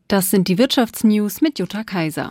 Das sind die Wirtschaftsnews mit Jutta Kaiser.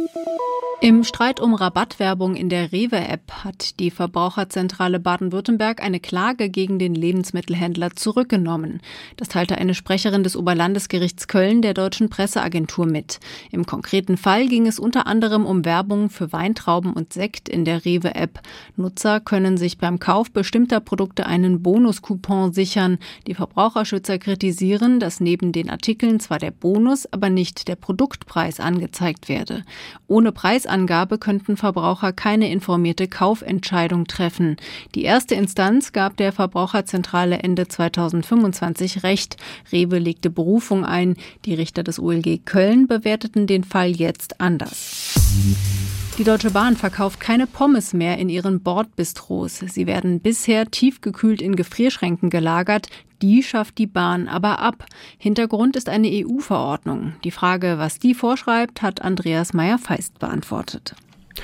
Im Streit um Rabattwerbung in der Rewe-App hat die Verbraucherzentrale Baden-Württemberg eine Klage gegen den Lebensmittelhändler zurückgenommen. Das teilte eine Sprecherin des Oberlandesgerichts Köln der Deutschen Presseagentur mit. Im konkreten Fall ging es unter anderem um Werbung für Weintrauben und Sekt in der Rewe-App. Nutzer können sich beim Kauf bestimmter Produkte einen Bonuscoupon sichern. Die Verbraucherschützer kritisieren, dass neben den Artikeln zwar der Bonus, aber nicht der Produktpreis angezeigt werde. Ohne Preisangabe könnten Verbraucher keine informierte Kaufentscheidung treffen. Die erste Instanz gab der Verbraucherzentrale Ende 2025 Recht. Rewe legte Berufung ein. Die Richter des OLG Köln bewerteten den Fall jetzt anders. Die Deutsche Bahn verkauft keine Pommes mehr in ihren Bordbistros. Sie werden bisher tiefgekühlt in Gefrierschränken gelagert. Die schafft die Bahn aber ab. Hintergrund ist eine EU-Verordnung. Die Frage, was die vorschreibt, hat Andreas Meyer-Feist beantwortet.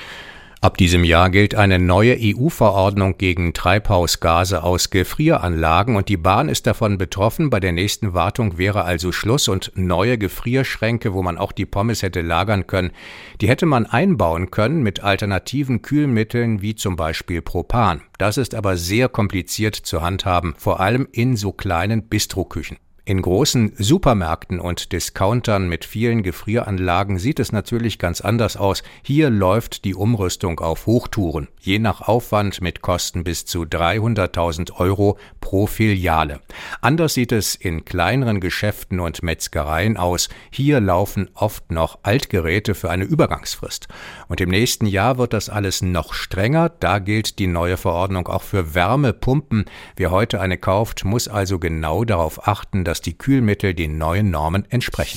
Ab diesem Jahr gilt eine neue EU-Verordnung gegen Treibhausgase aus Gefrieranlagen und die Bahn ist davon betroffen. Bei der nächsten Wartung wäre also Schluss und neue Gefrierschränke, wo man auch die Pommes hätte lagern können, die hätte man einbauen können mit alternativen Kühlmitteln wie zum Beispiel Propan. Das ist aber sehr kompliziert zu handhaben, vor allem in so kleinen Bistroküchen. In großen Supermärkten und Discountern mit vielen Gefrieranlagen sieht es natürlich ganz anders aus. Hier läuft die Umrüstung auf Hochtouren, je nach Aufwand mit Kosten bis zu 300.000 € pro Filiale. Anders sieht es in kleineren Geschäften und Metzgereien aus. Hier laufen oft noch Altgeräte für eine Übergangsfrist. Und im nächsten Jahr wird das alles noch strenger. Da gilt die neue Verordnung auch für Wärmepumpen. Wer heute eine kauft, muss also genau darauf achten, dass die Kühlmittel den neuen Normen entsprechen.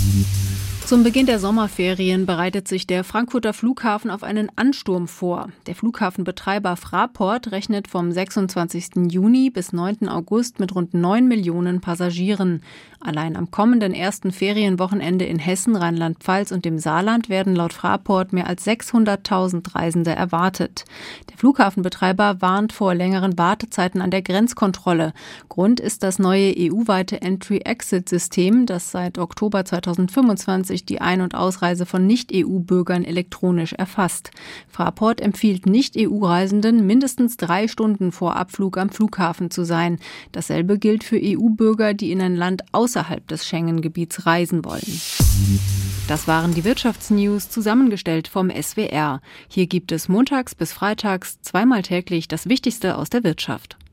Zum Beginn der Sommerferien bereitet sich der Frankfurter Flughafen auf einen Ansturm vor. Der Flughafenbetreiber Fraport rechnet vom 26. Juni bis 9. August mit rund 9 Millionen Passagieren. Allein am kommenden ersten Ferienwochenende in Hessen, Rheinland-Pfalz und dem Saarland werden laut Fraport mehr als 600.000 Reisende erwartet. Der Flughafenbetreiber warnt vor längeren Wartezeiten an der Grenzkontrolle. Grund ist das neue EU-weite Entry-Exit-System, das seit Oktober 2025 die Ein- und Ausreise von Nicht-EU-Bürgern elektronisch erfasst. Fraport empfiehlt Nicht-EU-Reisenden, mindestens 3 Stunden vor Abflug am Flughafen zu sein. Dasselbe gilt für EU-Bürger, die in ein Land außerhalb des Schengen-Gebiets reisen wollen. Das waren die Wirtschaftsnews, zusammengestellt vom SWR. Hier gibt es montags bis freitags zweimal täglich das Wichtigste aus der Wirtschaft.